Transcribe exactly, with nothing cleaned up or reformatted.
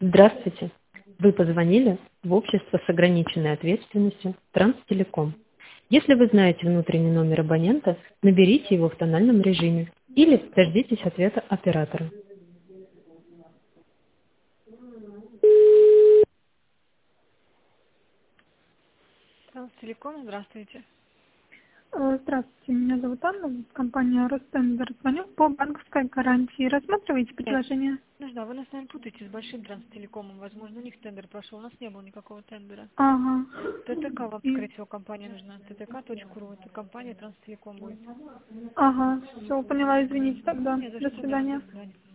Здравствуйте. Вы позвонили в общество с ограниченной ответственностью Транстелеком. Если вы знаете внутренний номер абонента, наберите его в тональном режиме или дождитесь ответа оператора. Транстелеком, здравствуйте. Э, Здравствуйте, меня зовут Анна, компания Ростендер. Звоню по банковской гарантии. Рассматриваете Нет, предложение? нужна, вы нас, наверное, путаете с большим Транстелекомом. Возможно, у них тендер прошел, у нас не было никакого тендера. Ага. ТТК вам, И- скорее всего, компания нужна. ттк.ру, это компания Транстелеком будет. Ага, все, поняла, извините тогда. Не за До что, да, до свидания. свидания.